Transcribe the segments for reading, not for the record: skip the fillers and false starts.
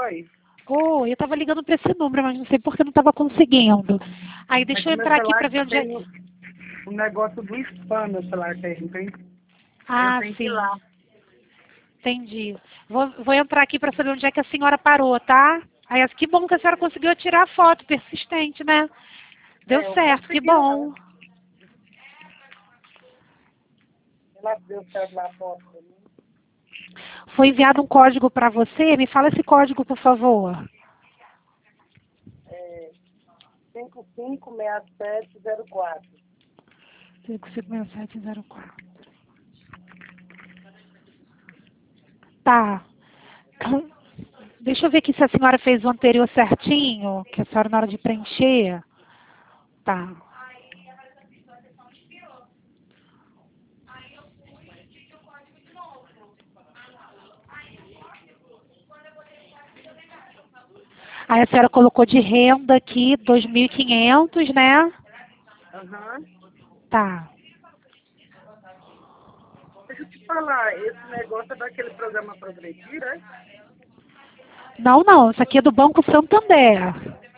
Oi. Oi, eu tava ligando para esse número, mas não sei por que não tava conseguindo. Aí deixa eu Mas meu entrar aqui celular para ver onde é. tem um negócio do spam, meu celular tem. Ah, Eu tenho que ir sim. lá. Entendi. Vou entrar aqui para saber onde é que a senhora parou, tá? Aí, que bom que a senhora conseguiu tirar a foto, persistente, né? Deu Eu certo, que consegui lá. bom. Ela deu certo lá a foto pra mim. Foi enviado um código para você? Me fala esse código, por favor. 556704. 556704. Tá. Deixa eu ver aqui se a senhora fez o anterior certinho, que a senhora na hora de preencher. Tá. Aí a senhora colocou de renda aqui 2.500, né? Aham. Tá. Deixa eu te falar, esse negócio é daquele programa Progredir, né? Não, não. Isso aqui é do Banco Santander.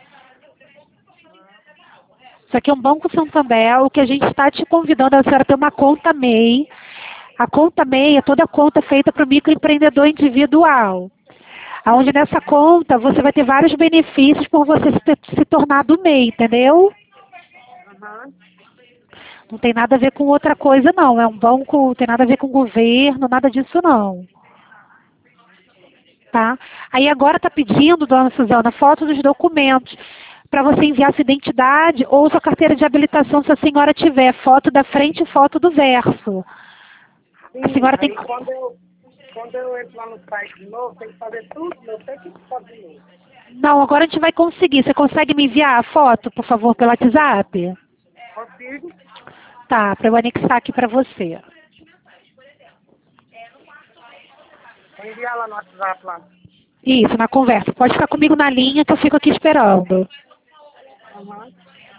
Isso aqui é um Banco Santander. O que a gente está te convidando é a senhora ter uma conta MEI. A conta MEI é toda conta feita para o microempreendedor individual. Onde nessa conta você vai ter vários benefícios por você se tornar do MEI, entendeu? Aham. Não tem nada a ver com outra coisa, não. É um banco, não tem nada a ver com governo, nada disso, não. Tá? Aí agora está pedindo, dona Suzana, foto dos documentos para você enviar sua identidade ou sua carteira de habilitação, se a senhora tiver foto da frente e foto do verso. A Sim, senhora tem aí que... quando eu entro lá no site de novo, tem que fazer tudo, eu sei que pode de novo. Não, agora a gente vai conseguir. Você consegue me enviar a foto, por favor, pelo WhatsApp? Consigo, Tá, para eu anexar aqui para você. vou enviar lá no WhatsApp lá. Isso, na conversa. Pode ficar comigo na linha que eu fico aqui esperando. Aham.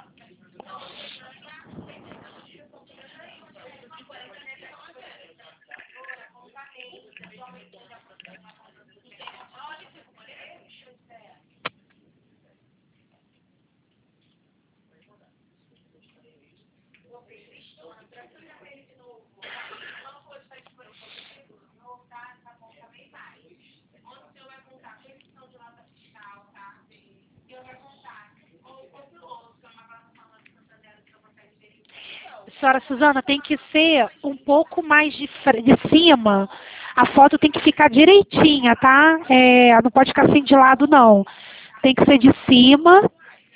Senhora Suzana, tem que ser um pouco mais de cima. A foto tem que ficar direitinha, tá? Não pode ficar assim de lado, não. Tem que ser de cima,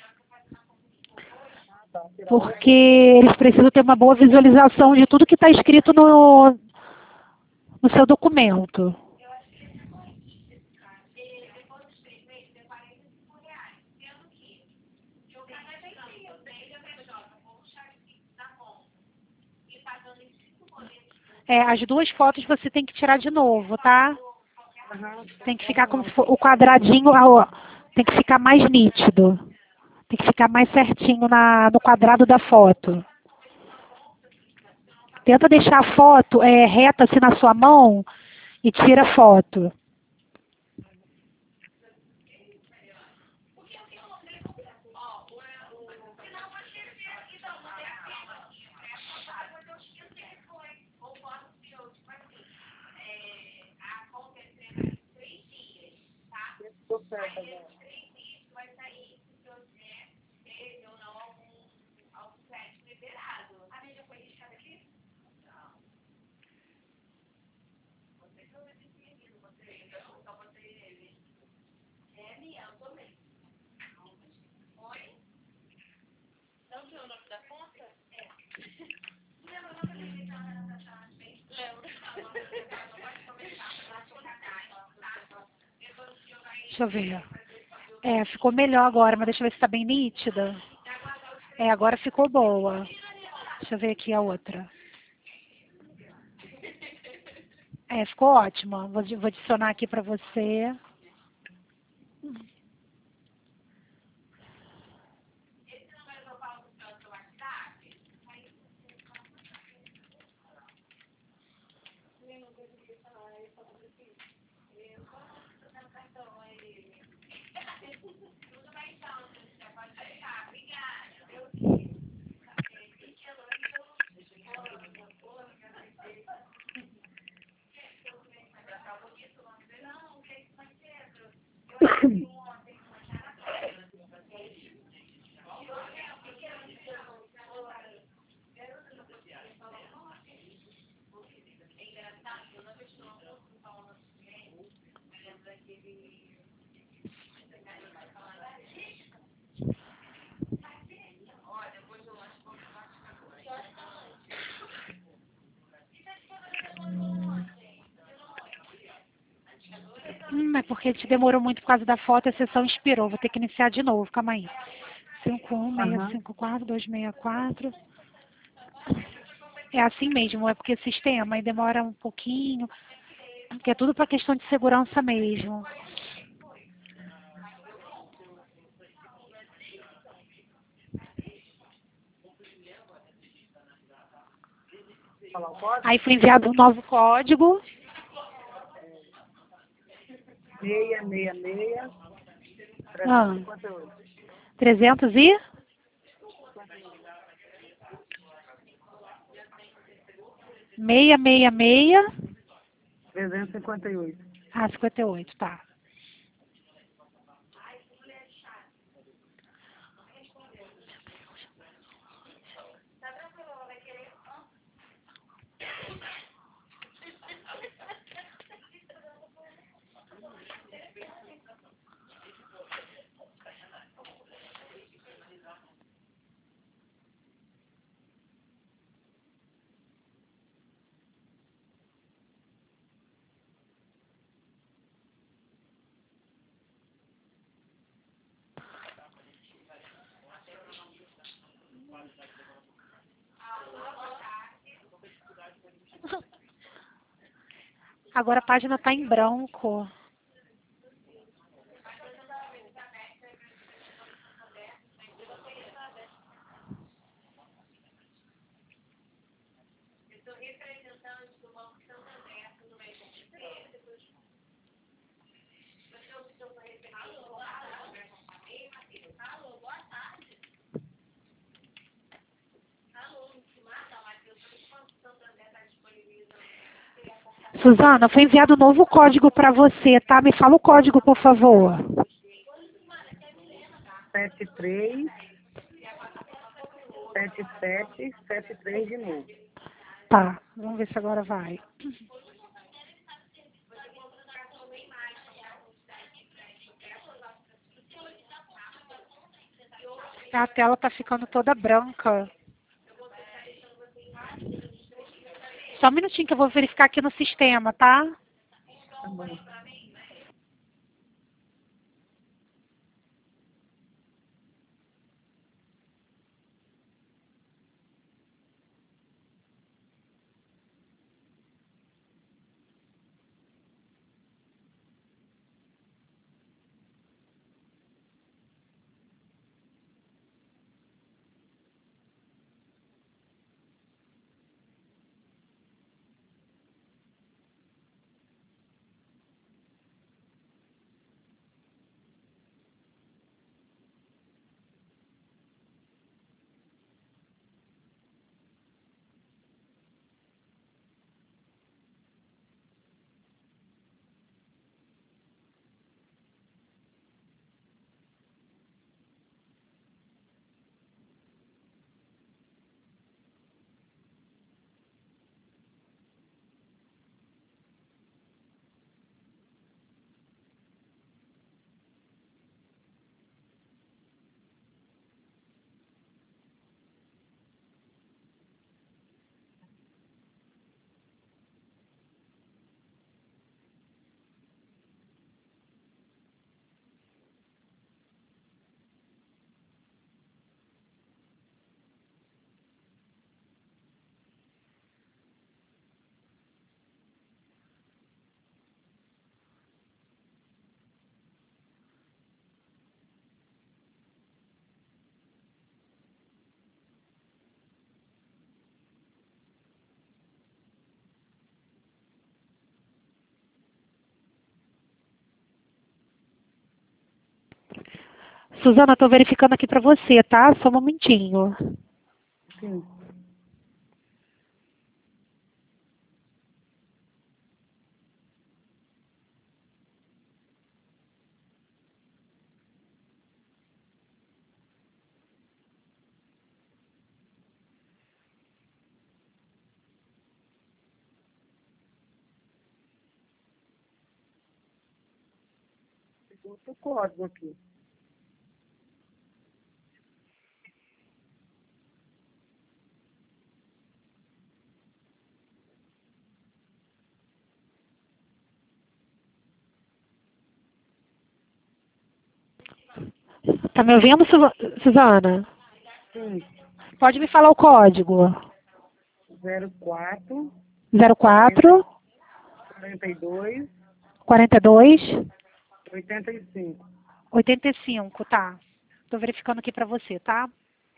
porque eles precisam ter uma boa visualização de tudo que está escrito no seu documento. As duas fotos você tem que tirar de novo, tá? Aham. Tem que ficar como se for o quadradinho, ó, tem que ficar mais nítido. Tem que ficar mais certinho no quadrado da foto. Tenta deixar a foto reta assim na sua mão e tira a foto. Tô certo agora. Deixa eu ver. Ficou melhor agora, mas deixa eu ver se está bem nítida. Agora ficou boa. Deixa eu ver aqui a outra. Ficou ótima. Vou adicionar aqui para você. porque a gente demorou muito por causa da foto, a sessão expirou. Vou ter que iniciar de novo, calma aí. Aham. 51654-264. É assim mesmo, é porque sistema aí demora um pouquinho, porque é tudo para questão de segurança mesmo. Falar o código? Aí foi enviado um novo código. 666 Ah, 358. 300 e? 666. 358. Ah, 58, tá. Agora a página está em branco. Suzana, foi enviado um novo código para você, tá? Me fala o código, por favor. 73 7773 de novo. Tá, vamos ver se agora vai. A tela tá ficando toda branca. Só um minutinho que eu vou verificar aqui no sistema, tá? Tá bom. Suzana, estou verificando aqui para você, tá? Só um momentinho. Sim. Outro código aqui. Tá me ouvindo, Suzana? Sim. Pode me falar o código? 04 04 42 42 85. 85, tá. Tô verificando aqui pra você, tá?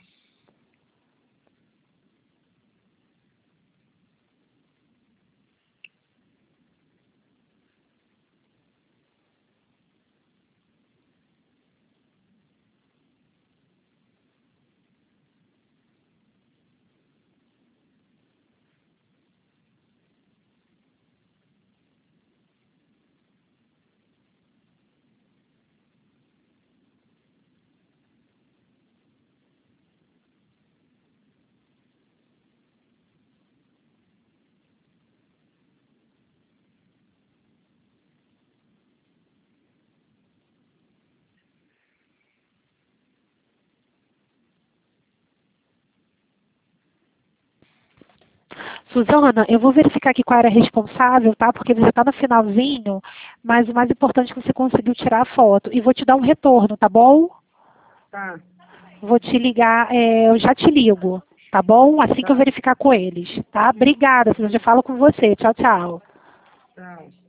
Suzana, eu vou verificar aqui qual era a responsável, tá? Porque você está no finalzinho, mas o mais importante é que você conseguiu tirar a foto. E vou te dar um retorno, tá bom? Tá. Vou te ligar, eu já te ligo, tá bom? Assim que eu Tá. verificar com eles, tá? Obrigada, Suzana, eu falo com você. Tchau, tchau. Tchau.